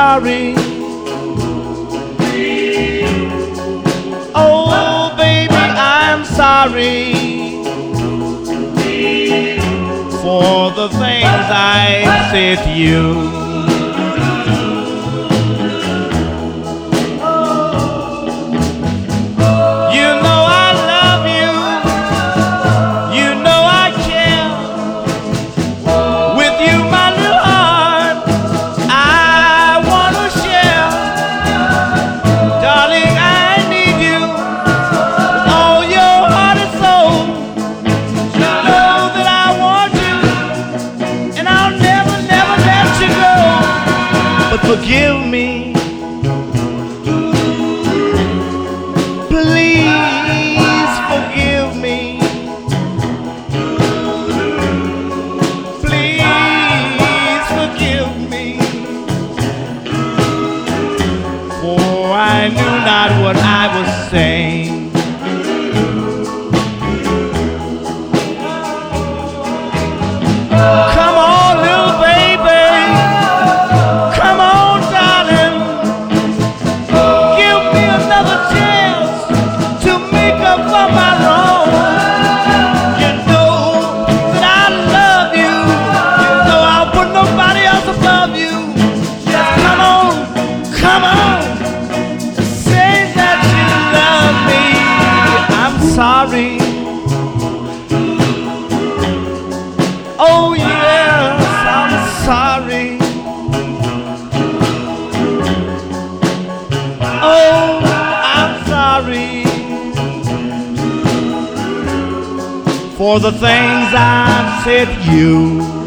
sorry. Oh, baby, I'm sorry for the things I said to you. Forgive me, please forgive me, please forgive me, for I knew not what I was saying. Come on, little baby. Sorry. Oh yes, I'm sorry. Oh, I'm sorry for the things I've said to you.